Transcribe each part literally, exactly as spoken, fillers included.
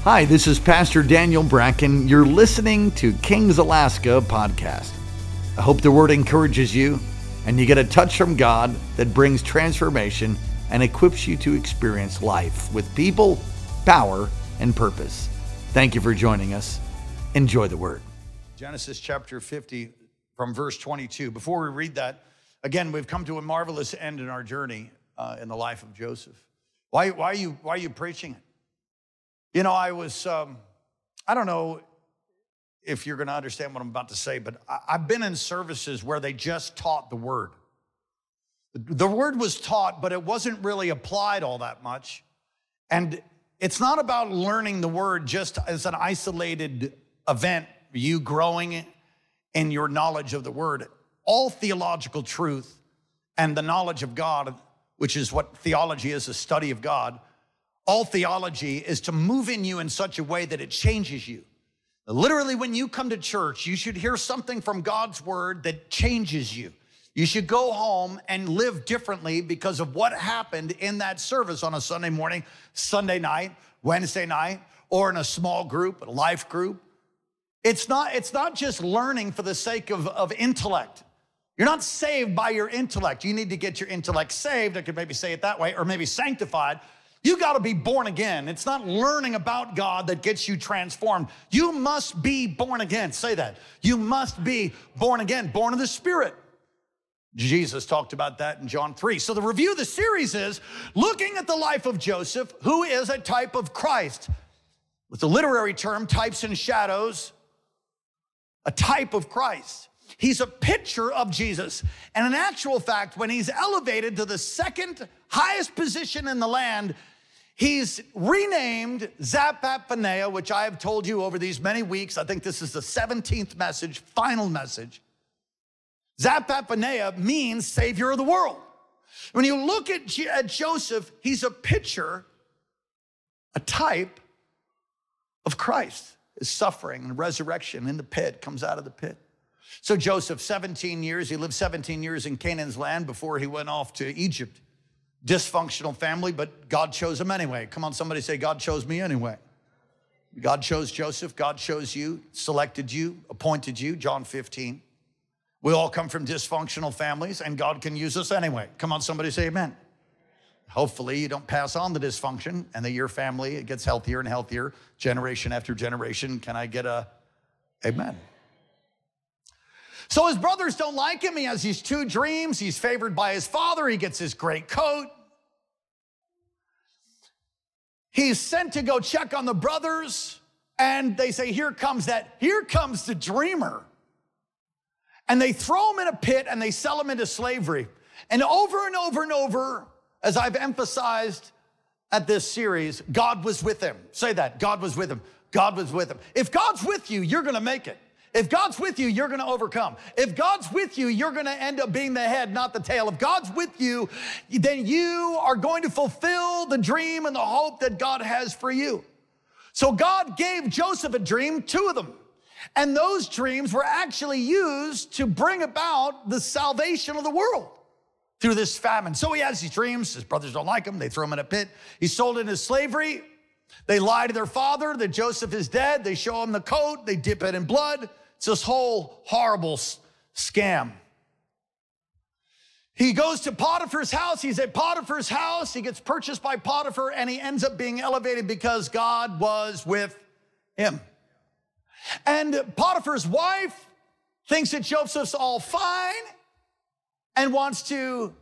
Hi, this is Pastor Daniel Bracken. You're listening to Kings Alaska podcast. I hope the word encourages you and you get a touch from God that brings transformation and equips you to experience life with people, power, and purpose. Thank you for joining us. Enjoy the word. Genesis chapter fifty from verse twenty-two. Before we read that, again, we've come to a marvelous end in our journey uh, in the life of Joseph. Why, why, are you, why are you preaching it? You know, I was, um, I don't know if you're going to understand what I'm about to say, but I, I've been in services where they just taught the word. The word was taught, but it wasn't really applied all that much. And it's not about learning the word just as an isolated event, you growing in your knowledge of the word. All theological truth and the knowledge of God, which is what theology is, a study of God, all theology is to move in you in such a way that it changes you. Literally, when you come to church, you should hear something from God's word that changes you. You should go home and live differently because of what happened in that service on a Sunday morning, Sunday night, Wednesday night, or in a small group, a life group. It's not, it's not just learning for the sake of, of intellect. You're not saved by your intellect. You need to get your intellect saved. I could maybe say it that way, or maybe sanctified. You got to be born again. It's not learning about God that gets you transformed. You must be born again. Say that. You must be born again, born of the Spirit. Jesus talked about that in John three. So the review of the series is looking at the life of Joseph, who is a type of Christ. With the literary term, types and shadows, a type of Christ. He's a picture of Jesus. And in actual fact, when he's elevated to the second highest position in the land, he's renamed Zaphat-Paneah, which I have told you over these many weeks. I think this is the seventeenth message, final message. Zaphat-Paneah means Savior of the world. When you look at, at Joseph, he's a picture, a type of Christ. His suffering and resurrection in the pit, comes out of the pit. So Joseph, seventeen years, he lived seventeen years in Canaan's land before he went off to Egypt. Dysfunctional family, but God chose him anyway. Come on, somebody say, God chose me anyway. God chose Joseph, God chose you, selected you, appointed you, John fifteen. We all come from dysfunctional families, and God can use us anyway. Come on, somebody say amen. Hopefully you don't pass on the dysfunction and that your family it gets healthier and healthier generation after generation. Can I get a amen? So his brothers don't like him. He has these two dreams. He's favored by his father. He gets his great coat. He's sent to go check on the brothers, and they say, here comes that, here comes the dreamer. And they throw him in a pit and they sell him into slavery. And over and over and over, as I've emphasized at this series, God was with him. Say that, God was with him. God was with him. If God's with you, you're gonna make it. If God's with you, you're gonna overcome. If God's with you, you're gonna end up being the head, not the tail. If God's with you, then you are going to fulfill the dream and the hope that God has for you. So God gave Joseph a dream, two of them. And those dreams were actually used to bring about the salvation of the world through this famine. So he has these dreams. His brothers don't like him. They throw him in a pit. He's sold into slavery. They lie to their father that Joseph is dead. They show him the coat. They dip it in blood. It's this whole horrible scam. He goes to Potiphar's house. He's at Potiphar's house. He gets purchased by Potiphar, and he ends up being elevated because God was with him. And Potiphar's wife thinks that Joseph's all fine and wants to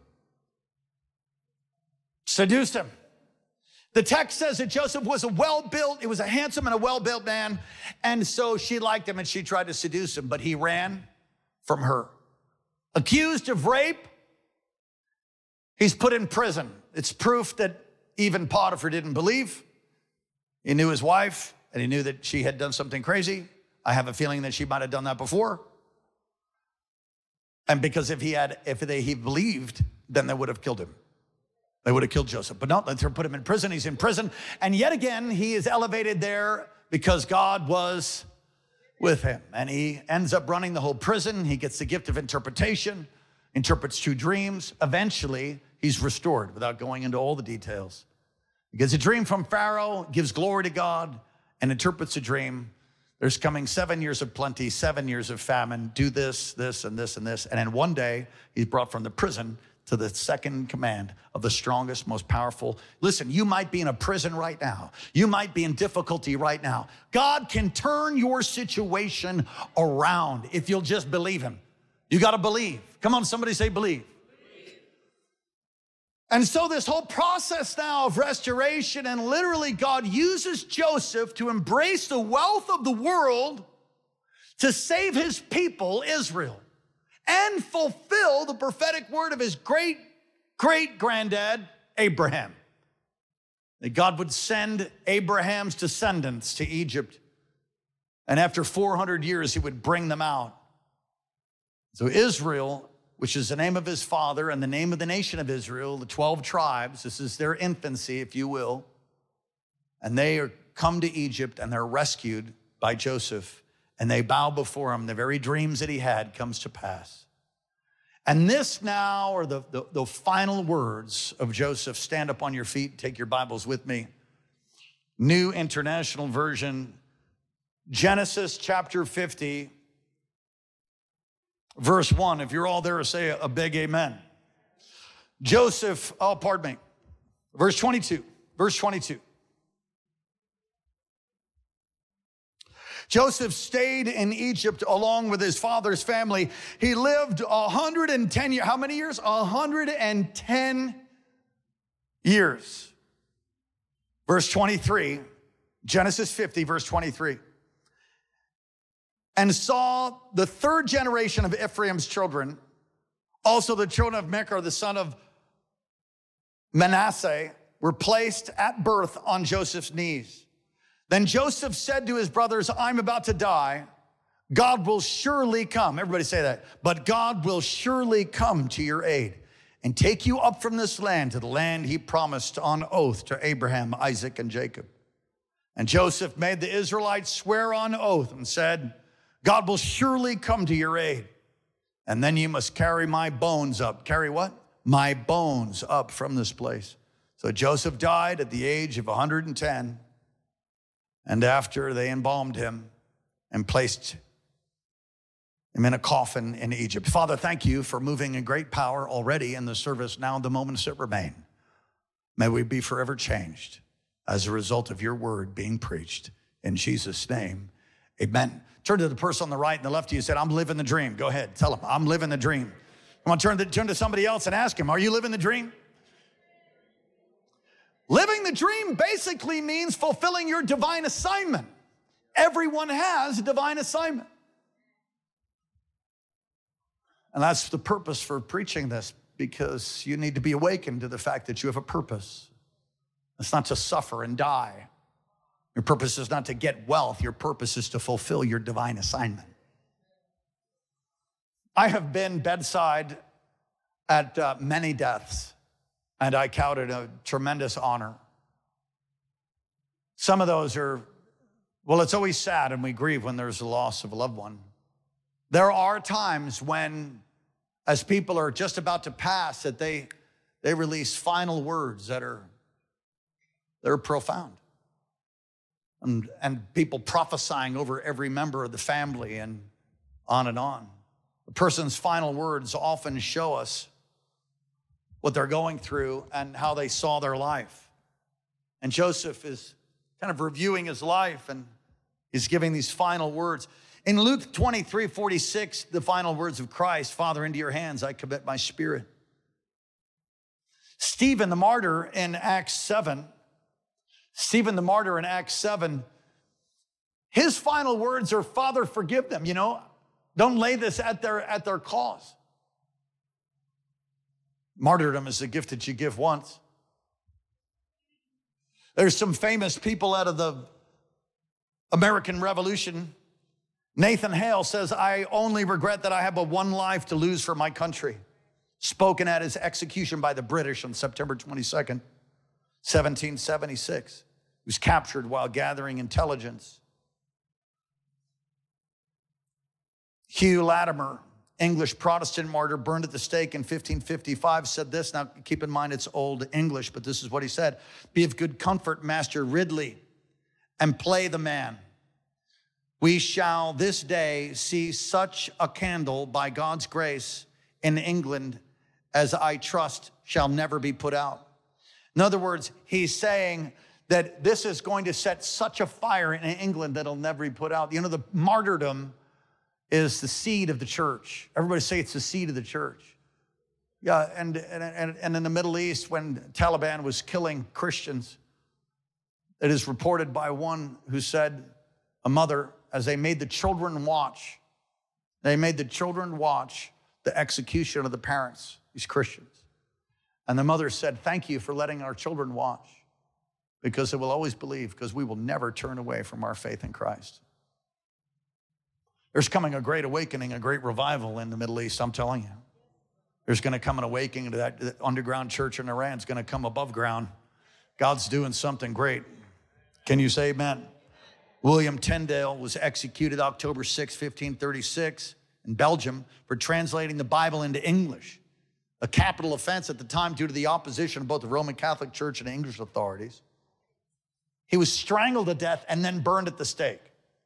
seduce him. The text says that Joseph was a well-built, he was a handsome and a well-built man, and so she liked him and she tried to seduce him, but he ran from her. Accused of rape, he's put in prison. It's proof that even Potiphar didn't believe. He knew his wife, and he knew that she had done something crazy. I have a feeling that she might have done that before. And because if he had, if they, he believed, then they would have killed him. They would have killed Joseph. But no, let's put him in prison. He's in prison. And yet again, he is elevated there because God was with him. And he ends up running the whole prison. He gets the gift of interpretation, interprets two dreams. Eventually, he's restored without going into all the details. He gets a dream from Pharaoh, gives glory to God, and interprets a dream. There's coming seven years of plenty, seven years of famine. Do this, this, and this, and this. And then one day, he's brought from the prison to the second command of the strongest, most powerful. Listen, you might be in a prison right now. You might be in difficulty right now. God can turn your situation around if you'll just believe him. You got to believe. Come on, somebody say believe. And so this whole process now of restoration, and literally God uses Joseph to embrace the wealth of the world to save his people, Israel, and fulfill the prophetic word of his great, great granddad, Abraham. That God would send Abraham's descendants to Egypt, and after four hundred years, he would bring them out. So Israel, which is the name of his father and the name of the nation of Israel, the twelve tribes. This is their infancy, if you will. And they are come to Egypt, and they're rescued by Joseph, and they bow before him. The very dreams that he had comes to pass. And this now are the, the, the final words of Joseph. Stand up on your feet, take your Bibles with me. New International Version, Genesis chapter fifty. Verse one, if you're all there, say a big amen. Joseph, oh, pardon me. Verse twenty-two, verse twenty-two. Joseph stayed in Egypt along with his father's family. He lived one hundred ten years. How many years? one hundred ten years. Verse twenty-three, Genesis fifty, verse twenty-three. And saw the third generation of Ephraim's children, also the children of Machir, the son of Manasseh, were placed at birth on Joseph's knees. Then Joseph said to his brothers, I'm about to die. God will surely come. Everybody say that. But God will surely come to your aid and take you up from this land to the land he promised on oath to Abraham, Isaac, and Jacob. And Joseph made the Israelites swear on oath and said, God will surely come to your aid. And then you must carry my bones up. Carry what? My bones up from this place. So Joseph died at the age of one hundred ten. And after they embalmed him and placed him in a coffin in Egypt. Father, thank you for moving in great power already in the service. Now in the moments that remain, may we be forever changed as a result of your word being preached. In Jesus' name, amen. Turn to the person on the right and the left of you and said, I'm living the dream. Go ahead, tell them, I'm living the dream. Come on, turn to, turn to somebody else and ask him, are you living the dream? Living the dream basically means fulfilling your divine assignment. Everyone has a divine assignment. And that's the purpose for preaching this, because you need to be awakened to the fact that you have a purpose. It's not to suffer and die. Your purpose is not to get wealth. Your purpose is to fulfill your divine assignment. I have been bedside at uh, many deaths, and I count it a tremendous honor. Some of those are, well, it's always sad, and we grieve when there's the loss of a loved one. There are times when, as people are just about to pass, that they, they release final words that are, that are profound. And, and people prophesying over every member of the family and on and on. The person's final words often show us what they're going through and how they saw their life. And Joseph is kind of reviewing his life, and he's giving these final words. In Luke twenty-three forty-six, the final words of Christ, Father, into your hands I commit my spirit. Stephen the martyr in Acts seven, Stephen the martyr in Acts seven, his final words are, Father, forgive them. You know, don't lay this at their, at their cause. Martyrdom is a gift that you give once. There's some famous people out of the American Revolution. Nathan Hale says, I only regret that I have but one life to lose for my country. Spoken at his execution by the British on September twenty-second, seventeen seventy-six. He was captured while gathering intelligence. Hugh Latimer, English Protestant martyr, burned at the stake in fifteen fifty-five, said this. Now, keep in mind, it's old English, but this is what he said. Be of good comfort, Master Ridley, and play the man. We shall this day see such a candle by God's grace in England as I trust shall never be put out. In other words, he's saying that this is going to set such a fire in England that it'll never be put out. You know, the martyrdom is the seed of the church. Everybody say it's the seed of the church. Yeah, and, and, and in the Middle East, when Taliban was killing Christians, it is reported by one who said, a mother, as they made the children watch, they made the children watch the execution of the parents, these Christians. And the mother said, thank you for letting our children watch, because they will always believe, because we will never turn away from our faith in Christ. There's coming a great awakening, a great revival in the Middle East, I'm telling you. There's gonna come an awakening to that, that underground church in Iran. It's gonna come above ground. God's doing something great. Can you say amen? William Tyndale was executed October sixth, fifteen thirty-six in Belgium for translating the Bible into English, a capital offense at the time due to the opposition of both the Roman Catholic Church and English authorities. He was strangled to death and then burned at the stake.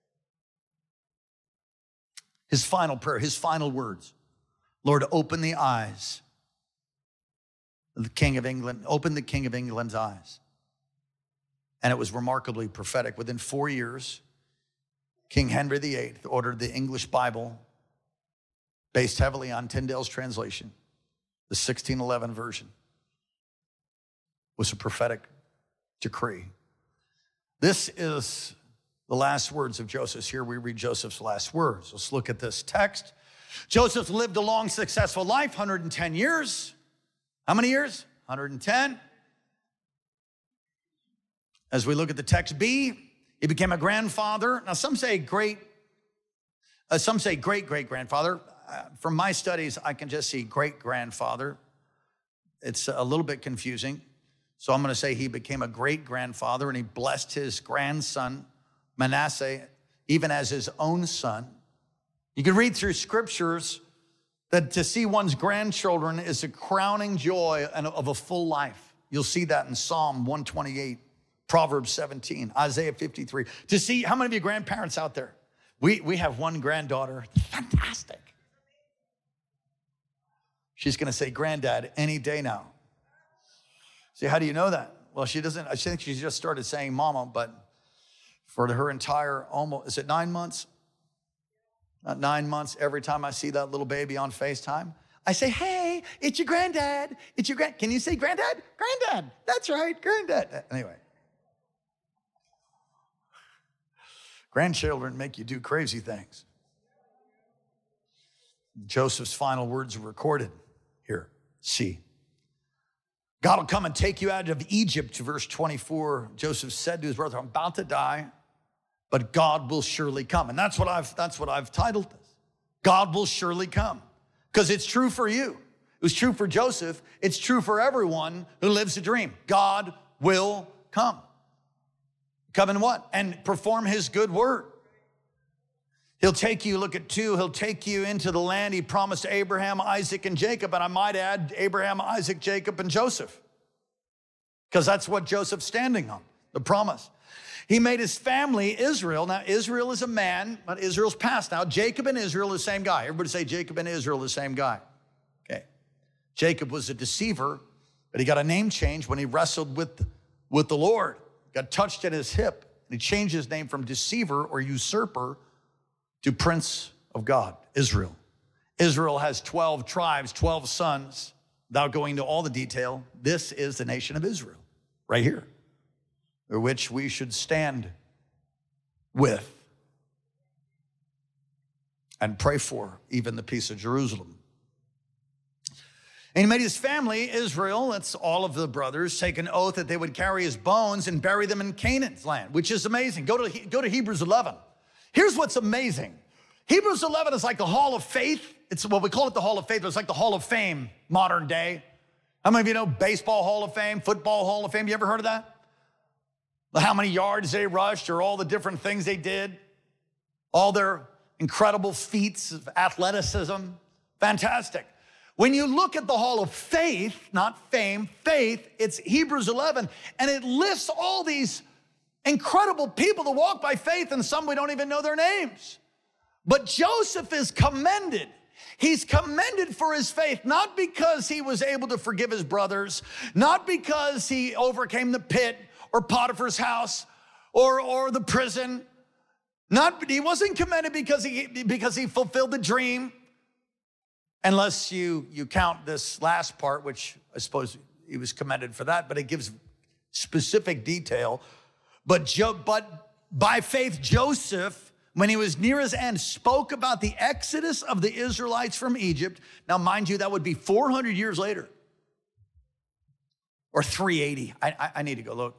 His final prayer, his final words, Lord, open the eyes of the King of England, open the King of England's eyes. And it was remarkably prophetic. Within four years, King Henry the eighth ordered the English Bible, based heavily on Tyndale's translation, the sixteen eleven version, was a prophetic decree. This is the last words of Joseph. Here we read Joseph's last words. Let's look at this text. Joseph lived a long, successful life, one hundred ten years. How many years? one hundred ten. As we look at the text B, he became a grandfather. Now, some say great, uh, some say great-great-grandfather. Uh, from my studies, I can just see great-grandfather. It's a little bit confusing. So I'm gonna say he became a great-grandfather, and he blessed his grandson, Manasseh, even as his own son. You can read through scriptures that to see one's grandchildren is a crowning joy of a full life. You'll see that in Psalm one twenty-eight. Proverbs seventeen, Isaiah fifty-three. To see, how many of you grandparents out there? We, we have one granddaughter, fantastic. She's gonna say granddad any day now. See, how do you know that? Well, she doesn't, I think she just started saying mama, but for her entire, almost, is it nine months? Not nine months, every time I see that little baby on FaceTime, I say, hey, it's your granddad. It's your grand, can you say granddad? Granddad, that's right, granddad. Anyway. Grandchildren make you do crazy things. Joseph's final words are recorded here. See, God will come and take you out of Egypt, verse twenty-four. Joseph said to his brother, I'm about to die, but God will surely come. And that's what I've, that's what I've titled this. God will surely come. Because it's true for you. It was true for Joseph. It's true for everyone who lives a dream. God will come. Come and what? And perform his good word. He'll take you, look at two, he'll take you into the land he promised to Abraham, Isaac, and Jacob. And I might add Abraham, Isaac, Jacob, and Joseph. Because that's what Joseph's standing on, the promise. He made his family Israel. Now, Israel is a man, but Israel's past now. Jacob and Israel are the same guy. Everybody say Jacob and Israel are the same guy. Okay. Jacob was a deceiver, but he got a name change when he wrestled with, with the Lord. Got touched at his hip, and he changed his name from deceiver or usurper to Prince of God, Israel. Israel has twelve tribes, twelve sons. Without going into all the detail, this is the nation of Israel, right here, which we should stand with and pray for, even the peace of Jerusalem. And he made his family, Israel, that's all of the brothers, take an oath that they would carry his bones and bury them in Canaan's land, which is amazing. Go to, go to Hebrews eleven. Here's what's amazing. Hebrews eleven is like the Hall of Faith. It's what we call it, the Hall of Faith. It's like the Hall of Fame, modern day. How many of you know Baseball Hall of Fame, Football Hall of Fame? You ever heard of that? How many yards they rushed or all the different things they did. All their incredible feats of athleticism. Fantastic. When you look at the Hall of Faith, not fame, faith, it's Hebrews eleven, and it lists all these incredible people to walk by faith, and some we don't even know their names. But Joseph is commended. He's commended for his faith, not because he was able to forgive his brothers, not because he overcame the pit or Potiphar's house or, or the prison. Not, he wasn't commended because he, because he fulfilled the dream, unless you, you count this last part, which I suppose he was commended for that, but it gives specific detail. But, jo, but by faith, Joseph, when he was near his end, spoke about the exodus of the Israelites from Egypt. Now, mind you, that would be four hundred years later, or three eighty. I, I, I need to go look.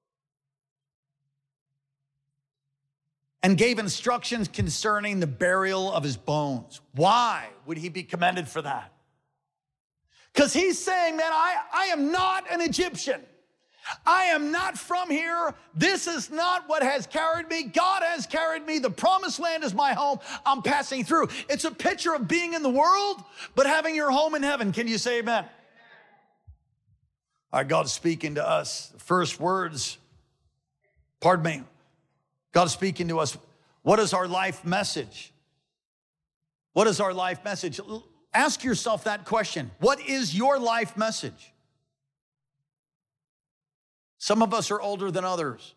And gave instructions concerning the burial of his bones. Why would he be commended for that? Because he's saying, man, I, I am not an Egyptian. I am not from here. This is not what has carried me. God has carried me. The promised land is my home. I'm passing through. It's a picture of being in the world, but having your home in heaven. Can you say amen? Our God's speaking to us. The first words, pardon me, God's speaking to us. What is our life message? What is our life message? Ask yourself that question. What is your life message? Some of us are older than others.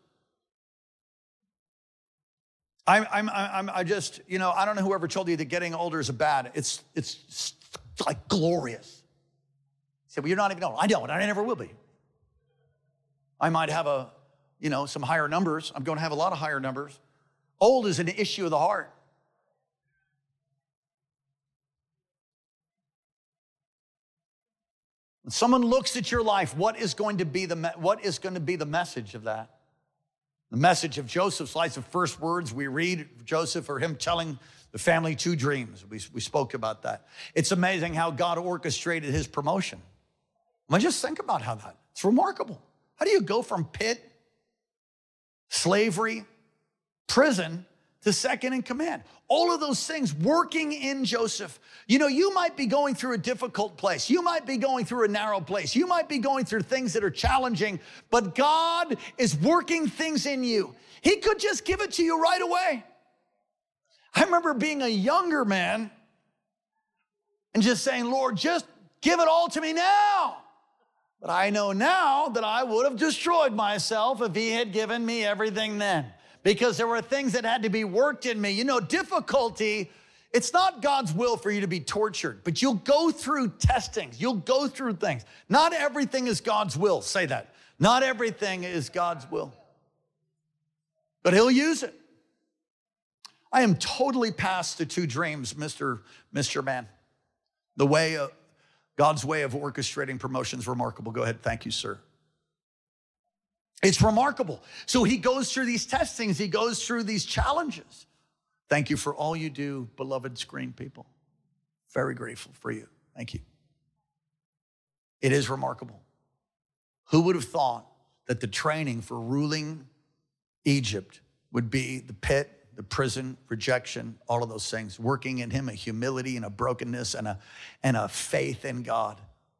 I'm, I'm, I'm, I just, you know, I don't know whoever told you that getting older is a bad. It's, it's like glorious. You say, well, you're not even old. I don't, I never will be. I might have a, you know, some higher numbers. I'm going to have a lot of higher numbers. Old is an issue of the heart. When someone looks at your life, what is going to be the, what is going to be the message of that? The message of Joseph's life, the first words we read of Joseph are him telling the family two dreams. We, we spoke about that. It's amazing how God orchestrated his promotion. I mean, just think about how that, it's remarkable. How do you go from pit, slavery, prison, to second in command? All of those things working in Joseph. You know, you might be going through a difficult place. You might be going through a narrow place. You might be going through things that are challenging, but God is working things in you. He could just give it to you right away. I remember being a younger man and just saying, Lord, just give it all to me now. But I know now that I would have destroyed myself if he had given me everything then. Because there were things that had to be worked in me. You know, difficulty, it's not God's will for you to be tortured, but you'll go through testings. You'll go through things. Not everything is God's will. Say that. Not everything is God's will. But he'll use it. I am totally past the two dreams, Mister Mister Man. The way, of, God's way of orchestrating promotion is remarkable. Go ahead. Thank you, sir. It's remarkable. So he goes through these testings. He goes through these challenges. Thank you for all you do, beloved screen people. Very grateful for you. Thank you. It is remarkable. Who would have thought that the training for ruling Egypt would be the pit, the prison, rejection, all of those things, working in him a humility and a brokenness and a, and a faith in God.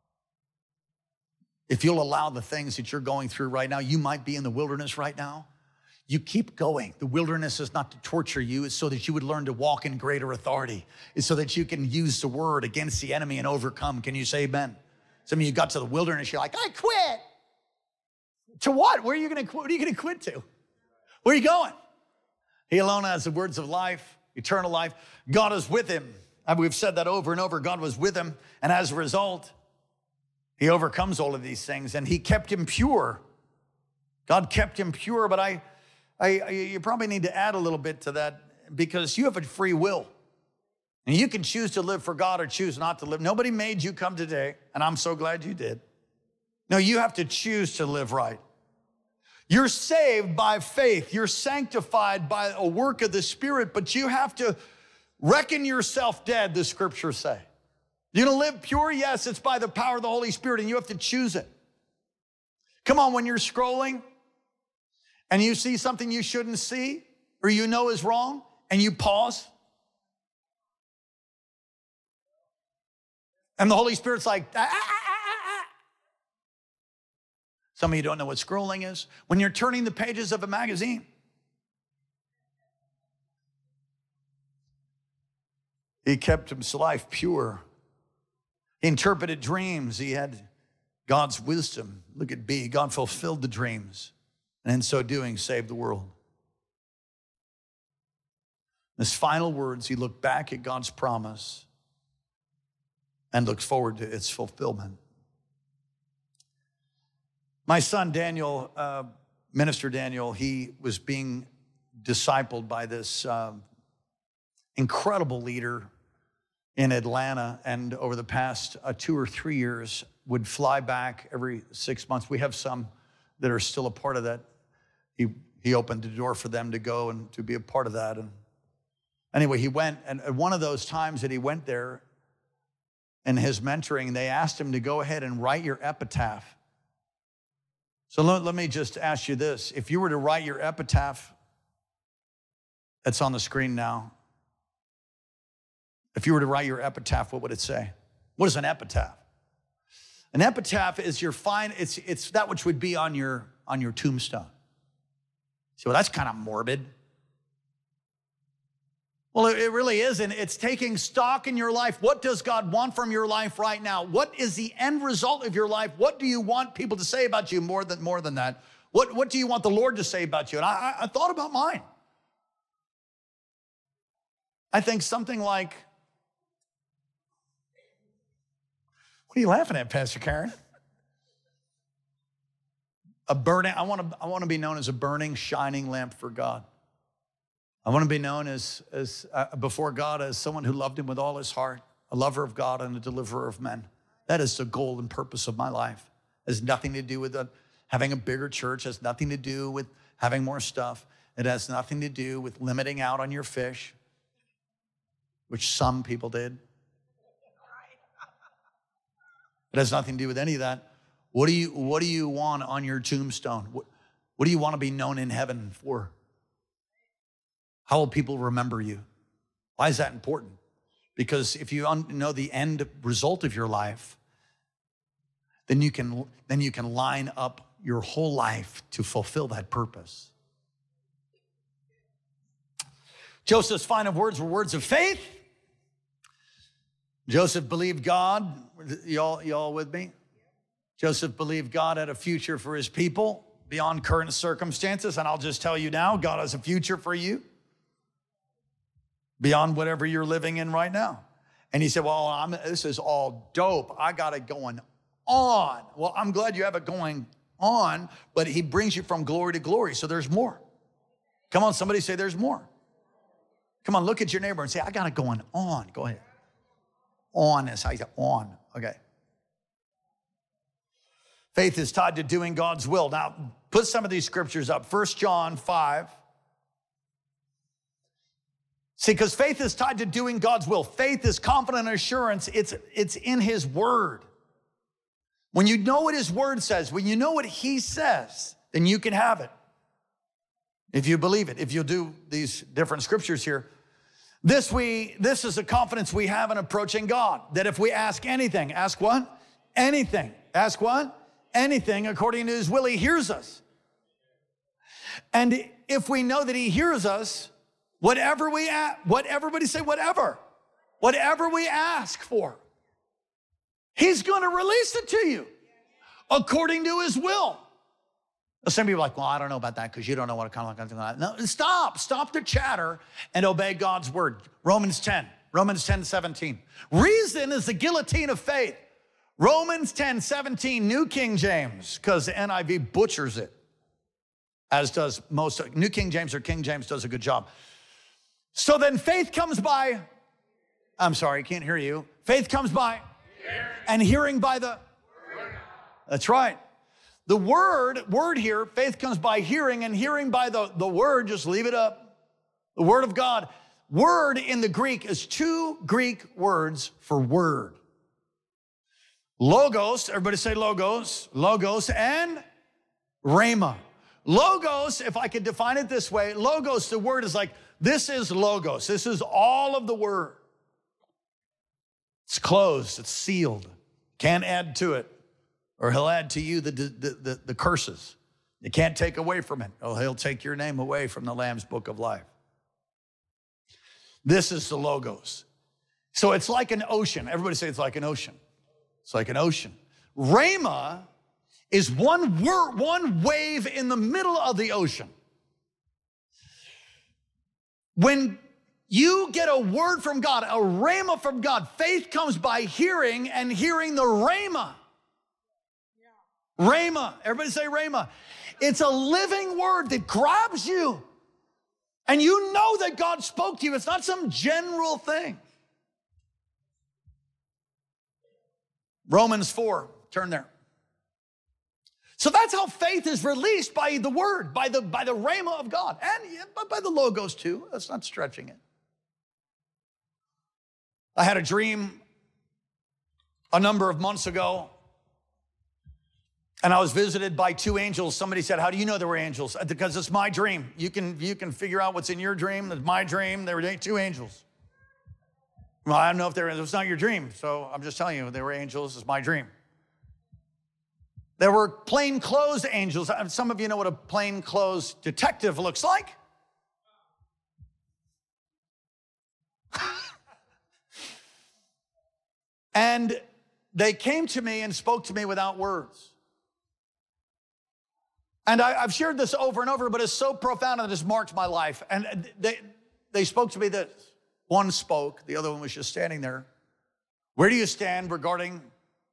If you'll allow the things that you're going through right now, you might be in the wilderness right now. You keep going. The wilderness is not to torture you. It's so that you would learn to walk in greater authority. It's so that you can use the word against the enemy and overcome. Can you say amen? Some of you got to the wilderness, you're like, I quit. To what? Where are you going to quit? What are you going to quit to? Where are you going? He alone has the words of life, eternal life. God is with him. And we've said that over and over. God was with him. And as a result, he overcomes all of these things, and he kept him pure. God kept him pure, but I, I, I, you probably need to add a little bit to that, because you have a free will. And you can choose to live for God or choose not to live. Nobody made you come today, and I'm so glad you did. No, you have to choose to live right. You're saved by faith. You're sanctified by a work of the Spirit, but you have to reckon yourself dead, the scriptures say. You're going to live pure? Yes, it's by the power of the Holy Spirit, and you have to choose it. Come on, when you're scrolling and you see something you shouldn't see or you know is wrong, and you pause, and the Holy Spirit's like, ah, ah, ah, ah, ah. Some of you don't know what scrolling is. When you're turning the pages of a magazine. He kept his life pure. He interpreted dreams. He had God's wisdom. Look at B. God fulfilled the dreams, and in so doing, saved the world. In his final words, he looked back at God's promise and looked forward to its fulfillment. My son Daniel, uh, Minister Daniel, he was being discipled by this uh, incredible leader in Atlanta, and over the past uh, two or three years would fly back every six months. We have some that are still a part of that. He, he opened the door for them to go and to be a part of that. And anyway, he went, and at one of those times that he went there in his mentoring, they asked him to go ahead and write your epitaph. So let, let me just ask you this. If you were to write your epitaph, that's on the screen now. If you were to write your epitaph, what would it say? What is an epitaph? An epitaph is your fine, it's, it's that which would be on your, on your tombstone. So well, that's kind of morbid. Well, it really isn't. It's taking stock in your life. What does God want from your life right now? What is the end result of your life? What do you want people to say about you more than, more than that? What, what do you want the Lord to say about you? And I, I thought about mine. I think something like, what are you laughing at, Pastor Karen? A burning, I want to, I want to be known as a burning, shining lamp for God. I want to be known as, as uh, before God as someone who loved him with all his heart, a lover of God and a deliverer of men. That is the goal and purpose of my life. It has nothing to do with a, having a bigger church. It has nothing to do with having more stuff. It has nothing to do with limiting out on your fish, which some people did. It has nothing to do with any of that. What do you, what do you want on your tombstone? What, what do you want to be known in heaven for? How will people remember you? Why is that important? Because if you know the end result of your life, then you can, then you can line up your whole life to fulfill that purpose. Joseph's final words were words of faith. Joseph believed God. Y'all, y'all with me? Joseph believed God had a future for his people beyond current circumstances. And I'll just tell you now, God has a future for you beyond whatever you're living in right now. And he said, well, I'm, this is all dope. I got it going on. Well, I'm glad you have it going on, but he brings you from glory to glory. So there's more. Come on, somebody say there's more. Come on, look at your neighbor and say, I got it going on. Go ahead. On is how you say on. Okay. Faith is tied to doing God's will. Now, put some of these scriptures up. First John five. See, because faith is tied to doing God's will. Faith is confident assurance. It's, it's in his word. When you know what his word says, when you know what he says, then you can have it. If you believe it, if you do these different scriptures here. This, we, this is a confidence we have in approaching God. That if we ask anything, ask what? Anything. Ask what? Anything according to his will, he hears us. And if we know that he hears us, whatever we ask, what everybody say, whatever, whatever we ask for, he's going to release it to you according to his will. Some people are like, well, I don't know about that because you don't know what it kind of looks like. No, stop, stop the chatter and obey God's word. Romans ten, Romans ten, seventeen. Reason is the guillotine of faith. Romans ten, seventeen, New King James, because the N I V butchers it, as does most. New King James or King James does a good job. So then faith comes by, I'm sorry, I can't hear you. Faith comes by, hearing. And hearing by the word. That's right. The word, word here, faith comes by hearing, and hearing by the, the word, just leave it up. The word of God. Word in the Greek is two Greek words for word. Logos, everybody say logos. Logos and rhema. Logos, if I could define it this way, logos, the word is like, this is logos. This is all of the word. It's closed, it's sealed. Can't add to it. or he'll add to you the, the, the, the curses. You can't take away from it. Oh, he'll take your name away from the Lamb's book of life. This is the Logos. So it's like an ocean. Everybody say it's like an ocean. It's like an ocean. Rhema is one word, one wave in the middle of the ocean. When you get a word from God, a rhema from God, faith comes by hearing and hearing the rhema. Yeah. Rhema. Everybody say rhema. It's a living word that grabs you. And you know that God spoke to you. It's not some general thing. Romans four, turn there. So that's how faith is released, by the word, by the, by the rhema of God. And by the Logos too. That's not stretching it. I had a dream a number of months ago, and I was visited by two angels. Somebody said, how do you know there were angels? Because it's my dream. You can, you can figure out what's in your dream. It's my dream. There were two angels. Well, I don't know if they're, it's not your dream, so I'm just telling you, they were angels. It's my dream. There were plainclothes angels. Some of you know what a plainclothes detective looks like. And they came to me and spoke to me without words. And I, I've shared this over and over, but it's so profound and it has marked my life. And they, they spoke to me this. One spoke, the other one was just standing there. Where do you stand regarding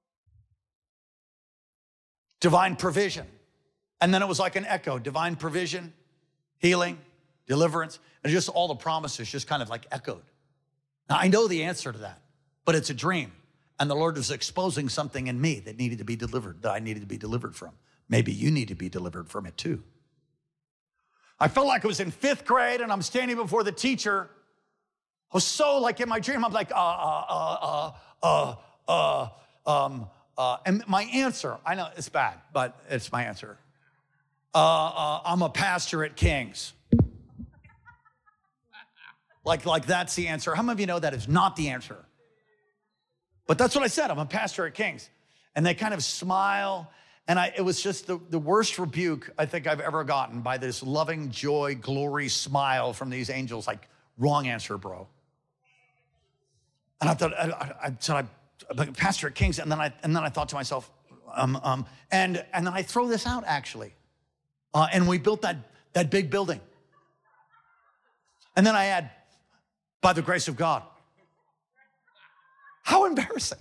divine provision? And then it was like an echo, divine provision, healing, deliverance, and just all the promises just kind of like echoed. Now, I know the answer to that, but it's a dream. And the Lord was exposing something in me that needed to be delivered, that I needed to be delivered from. Maybe you need to be delivered from it too. I felt like I was in fifth grade and I'm standing before the teacher. I was so like in my dream, I'm like, uh, uh, uh, uh, uh, uh, um, uh, and my answer, I know it's bad, but it's my answer. Uh, uh, I'm a pastor at King's. Like, like that's the answer. How many of you know that is not the answer? But that's what I said. I'm a pastor at King's. And they kind of smile. And I, it was just the, the worst rebuke I think I've ever gotten by this loving joy, glory smile from these angels. Like, wrong answer, bro. And I thought, I, I, I said, I'm a pastor at King's. And then I, and then I thought to myself, um, um, and, and then I throw this out, actually. Uh, and we built that, that big building. And then I add, by the grace of God. How embarrassing.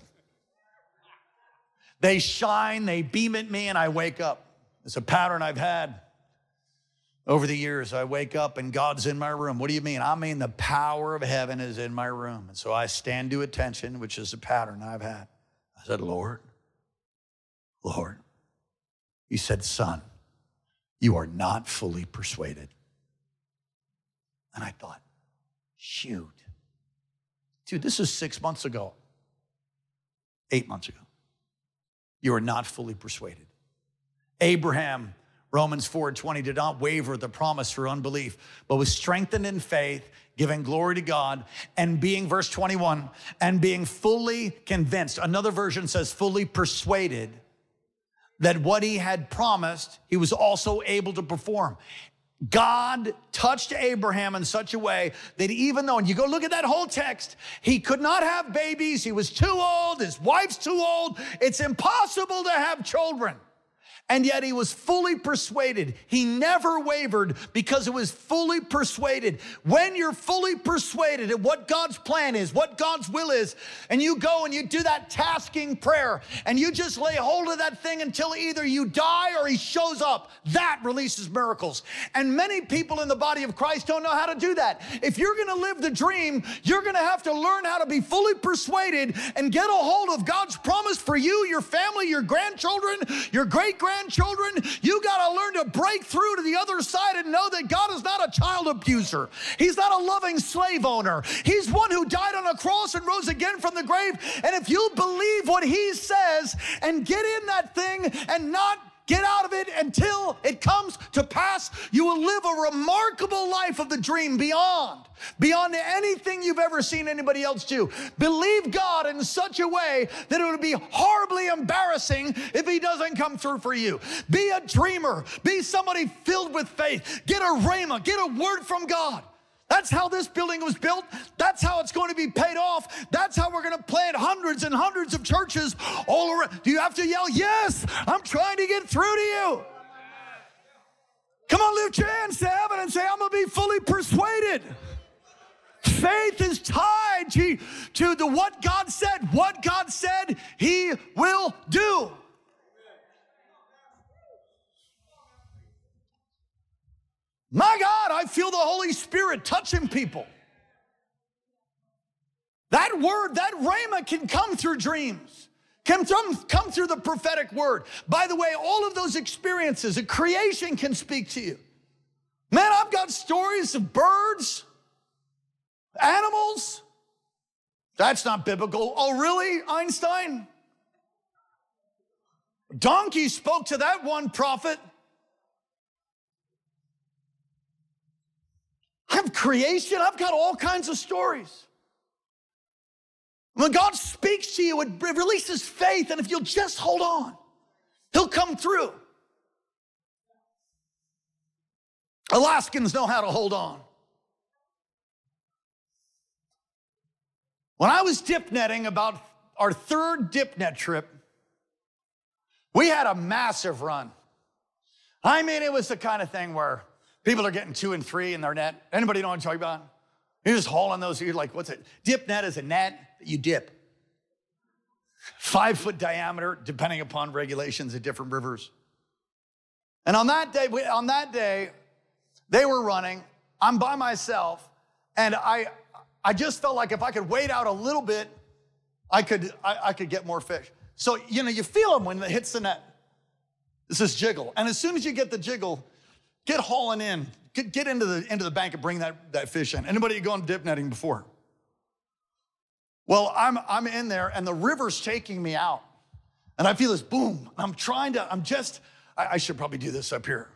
They shine, they beam at me, and I wake up. It's a pattern I've had over the years. I wake up and God's in my room. What do you mean? I mean the power of heaven is in my room. And so I stand to attention, which is a pattern I've had. I said, Lord, Lord, you said, son, you are not fully persuaded. And I thought, shoot. Dude, this is six months ago. Eight months ago. You are not fully persuaded. Abraham, Romans four twenty, did not waver at the promise through unbelief, but was strengthened in faith, giving glory to God, and being, verse twenty-one, and being fully convinced. Another version says fully persuaded that what he had promised, he was also able to perform. God touched Abraham in such a way that even though, and you go look at that whole text, he could not have babies. He was too old. His wife's too old. It's impossible to have children. And yet he was fully persuaded. He never wavered because it was fully persuaded. When you're fully persuaded at what God's plan is, what God's will is, and you go and you do that tasking prayer, and you just lay hold of that thing until either you die or he shows up, that releases miracles. And many people in the body of Christ don't know how to do that. If you're going to live the dream, you're going to have to learn how to be fully persuaded and get a hold of God's promise for you, your family, your grandchildren, your great-grandchildren. Children, you got to learn to break through to the other side and know that God is not a child abuser. He's not a loving slave owner. He's one who died on a cross and rose again from the grave. And if you believe what he says and get in that thing and not Get out of it until it comes to pass. You will live a remarkable life of the dream beyond, beyond anything you've ever seen anybody else do. Believe God in such a way that it would be horribly embarrassing if he doesn't come through for you. Be a dreamer. Be somebody filled with faith. Get a rhema. Get a word from God. That's how this building was built. That's how it's going to be paid off. That's how we're going to plant hundreds and hundreds of churches all around. Do you have to yell, yes, I'm trying to get through to you? Come on, lift your hands to heaven and say, I'm going to be fully persuaded. Faith is tied to, to the what God said. What God said he will do. My God, I feel the Holy Spirit touching people. That word, that rhema can come through dreams, can come, come through the prophetic word. By the way, all of those experiences, a creation can speak to you. Man, I've got stories of birds, animals. That's not biblical. Oh, really, Einstein? Donkey spoke to that one prophet. I have creation. I've got all kinds of stories. When God speaks to you, it releases faith, and if you'll just hold on, he'll come through. Alaskans know how to hold on. When I was dip netting, about our third dip net trip, we had a massive run. I mean, it was the kind of thing where people are getting two and three in their net. Anybody know what I'm talking about? You're just hauling those, you're like, what's it? Dip net is a net that you dip. Five foot diameter, depending upon regulations at different rivers. And on that day, on that day, they were running. I'm by myself, and I, I just felt like if I could wait out a little bit, I could, I, I could get more fish. So, you know, you feel them when it hits the net. This is jiggle. And as soon as you get the jiggle, get hauling in. Get, get into the into the bank and bring that, that fish in. Anybody gone dip netting before? Well, I'm, I'm in there, and the river's taking me out. And I feel this boom. I'm trying to, I'm just, I, I should probably do this up here.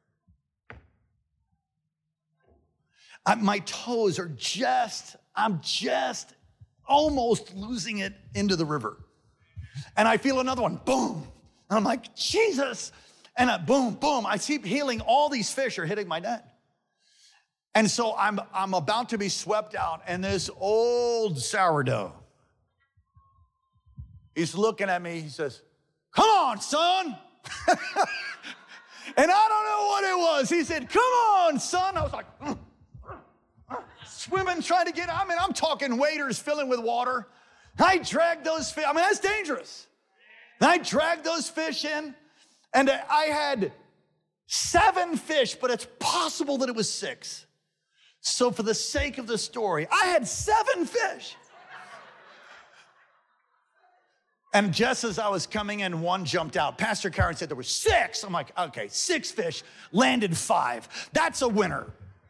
I, my toes are just, I'm just almost losing it into the river. And I feel another one, boom. And I'm like, Jesus. And I, boom, boom. I keep healing. All these fish are hitting my net. And so I'm, I'm about to be swept out. And this old sourdough, he's looking at me. He says, come on, son. And I don't know what it was. He said, come on, son. I was like, mm, mm, mm, swimming, trying to get, I mean, I'm talking waders filling with water. I dragged those fish. I mean, that's dangerous. And I dragged those fish in. And I had seven fish, but it's possible that it was six. So for the sake of the story, I had seven fish. And just as I was coming in, one jumped out. Pastor Karen said there were six. I'm like, okay, six fish, landed five. That's a winner.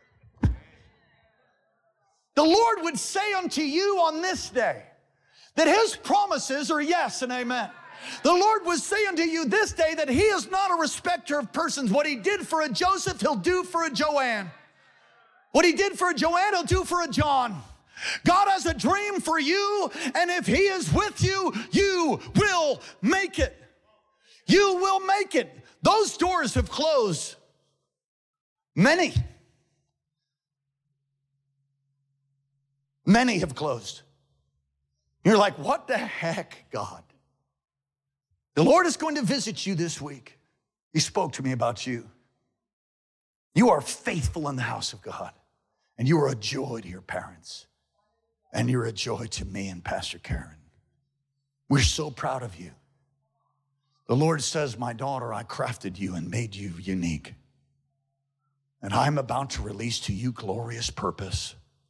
The Lord would say unto you on this day that his promises are yes and amen. The Lord would say unto you this day that he is not a respecter of persons. What he did for a Joseph, he'll do for a Joanne. What he did for a Joanne, he'll do for a John. God has a dream for you, and if he is with you, you will make it. You will make it. Those doors have closed. Many. Many have closed. You're like, what the heck, God? The Lord is going to visit you this week. He spoke to me about you. You are faithful in the house of God, and you are a joy to your parents, and you're a joy to me and Pastor Karen. We're so proud of you. The Lord says, my daughter, I crafted you and made you unique, and I'm about to release to you glorious purpose.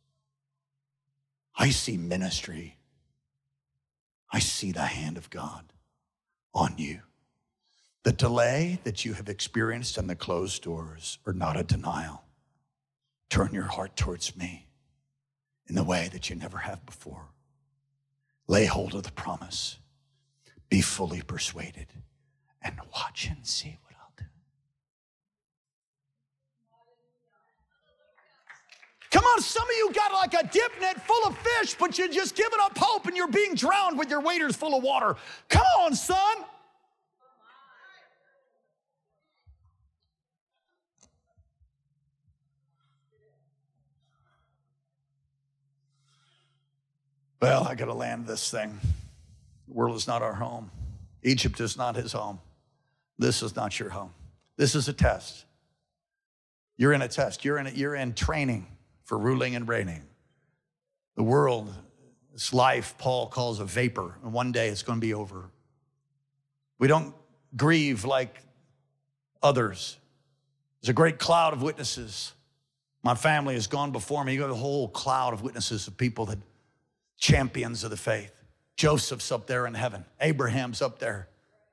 I see ministry. I see the hand of God on you. The delay that you have experienced and the closed doors are not a denial. Turn your heart towards me in the way that you never have before. Lay hold of the promise. Be fully persuaded and watch and see what on, some of you got like a dip net full of fish, but you're just giving up hope and you're being drowned with your waders full of water. Come on, son. Well, I got to land this thing. The world is not our home. Egypt is not his home. This is not your home. This is a test. You're in a test. You're in, a, you're in training for ruling and reigning. The world, this life, Paul calls a vapor, and one day it's going to be over. We don't grieve like others. There's a great cloud of witnesses. My family has gone before me. You got a whole cloud of witnesses of people that champions of the faith. Joseph's up there in heaven. Abraham's up there.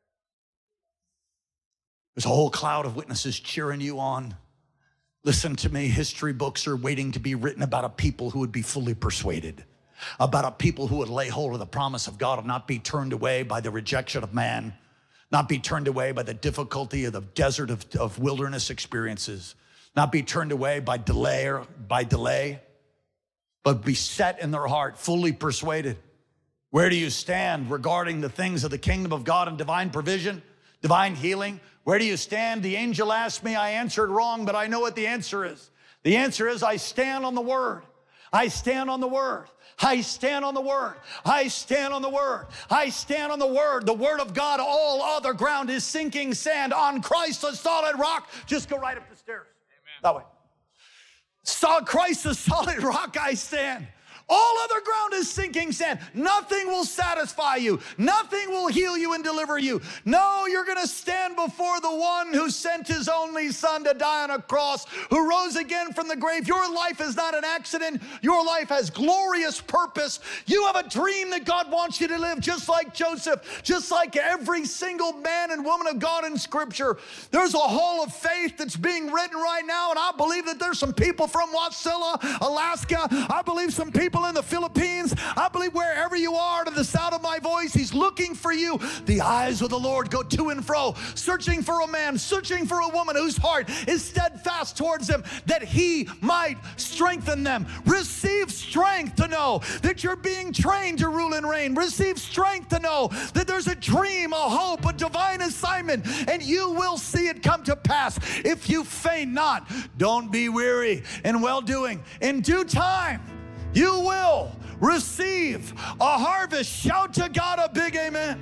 There's a whole cloud of witnesses cheering you on. Listen to me, history books are waiting to be written about a people who would be fully persuaded, about a people who would lay hold of the promise of God and not be turned away by the rejection of man, not be turned away by the difficulty of the desert of, of wilderness experiences, not be turned away by delay or by delay, but be set in their heart, fully persuaded. Where do you stand regarding the things of the kingdom of God and divine provision, divine healing? Where do you stand? The angel asked me, I answered wrong, but I know what the answer is. The answer is I stand on the word. I stand on the word. I stand on the word. I stand on the word. I stand on the word. The word of God, all other ground is sinking sand. On Christ, the solid rock. Just go right up the stairs. Amen. That way. Saw Christ, the solid rock, I stand. All other ground is sinking sand. Nothing will satisfy you. Nothing will heal you and deliver you. No, you're going to stand before the one who sent his only son to die on a cross, who rose again from the grave. Your life is not an accident. Your life has glorious purpose. You have a dream that God wants you to live, just like Joseph, just like every single man and woman of God in Scripture. There's a hall of faith that's being written right now, and I believe that there's some people from Wasilla, Alaska. I believe some people in the Philippines. I believe wherever you are, to the sound of my voice, he's looking for you. The eyes of the Lord go to and fro, searching for a man, searching for a woman whose heart is steadfast towards him, that he might strengthen them. Receive strength to know that you're being trained to rule and reign. Receive strength to know that there's a dream, a hope, a divine assignment, and you will see it come to pass. If you faint not, don't be weary in well-doing. In due time, you will receive a harvest. Shout to God a big amen.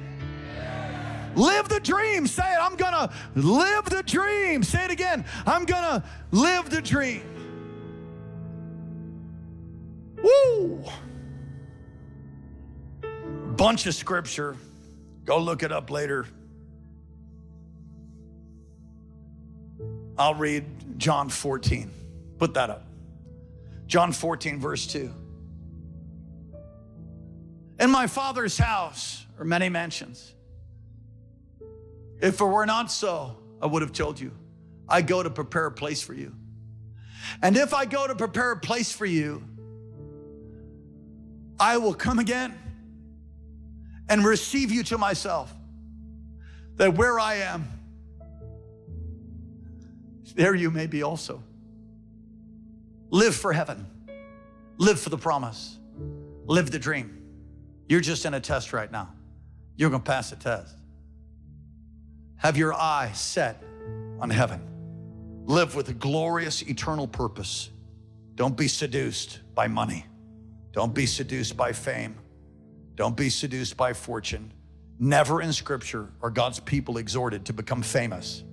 Live the dream. Say it. I'm going to live the dream. Say it again. I'm going to live the dream. Woo! Bunch of scripture. Go look it up later. I'll read John fourteen. Put that up. John fourteen, verse two. In my Father's house are many mansions. If it were not so, I would have told you. I go to prepare a place for you. And if I go to prepare a place for you, I will come again and receive you to myself, that where I am, there you may be also. Live for heaven. Live for the promise. Live the dream. You're just in a test right now. You're going to pass the test. Have your eye set on heaven. Live with a glorious eternal purpose. Don't be seduced by money. Don't be seduced by fame. Don't be seduced by fortune. Never in Scripture are God's people exhorted to become famous.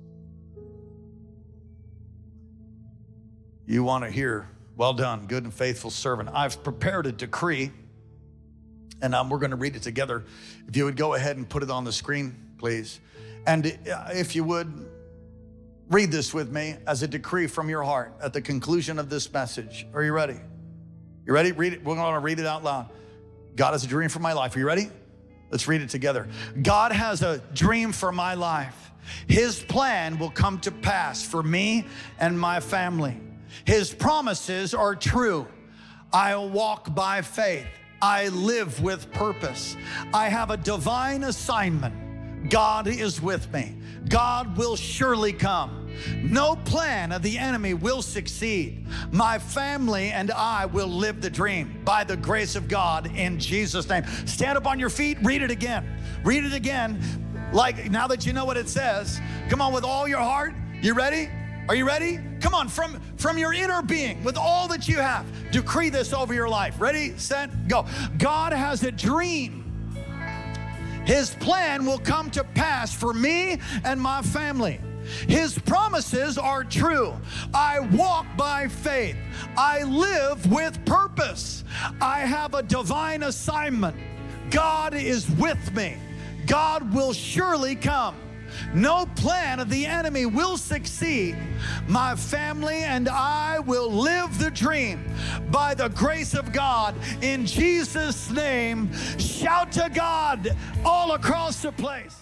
You want to hear, well done, good and faithful servant. I've prepared a decree, and um, we're going to read it together. If you would go ahead and put it on the screen, please. And if you would, read this with me as a decree from your heart at the conclusion of this message. Are you ready? You ready? Read it. We're going to read it out loud. God has a dream for my life. Are you ready? Let's read it together. God has a dream for my life. His plan will come to pass for me and my family. His promises are true. I walk by faith. I live with purpose. I have a divine assignment. God is with me. God will surely come. No plan of the enemy will succeed. My family and I will live the dream by the grace of God in Jesus' name. Stand up on your feet, read it again. Read it again. Like now that you know what it says, come on with all your heart. You ready? Are you ready? Come on, from, from your inner being, with all that you have, decree this over your life. Ready, set, go. God has a dream. His plan will come to pass for me and my family. His promises are true. I walk by faith. I live with purpose. I have a divine assignment. God is with me. God will surely come. No plan of the enemy will succeed. My family and I will live the dream by the grace of God in Jesus' name. Shout to God all across the place.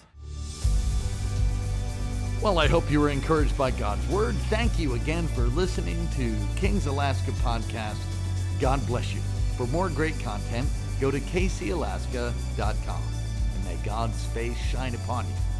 Well, I hope you were encouraged by God's word. Thank you again for listening to Kings Alaska Podcast. God bless you. For more great content, go to k c alaska dot com, and may God's face shine upon you.